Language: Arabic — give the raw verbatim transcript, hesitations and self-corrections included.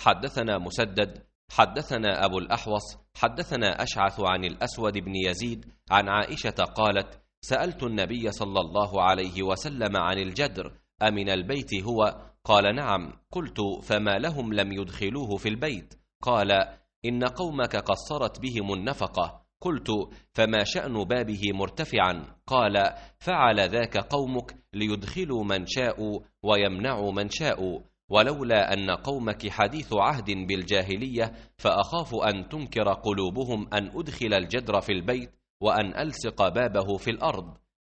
حدثنا مسدد حدثنا أبو الأحوص حدثنا أشعث عن الأسود بن يزيد عن عائشة قالت: سألت النبي صلى الله عليه وسلم عن الجدر أمن البيت هو؟ قال: نعم. قلت: فما لهم لم يدخلوه في البيت؟ قال: إن قومك قصرت بهم النفقة. قلت: فما شأن بابه مرتفعا؟ قال: فعل ذاك قومك ليدخلوا من شاءوا ويمنعوا من شاءوا، ولولا أن قومك حديث عهد بالجاهلية فأخاف أن تنكر قلوبهم أن أدخل الجدر في البيت وأن ألصق بابه في الأرض.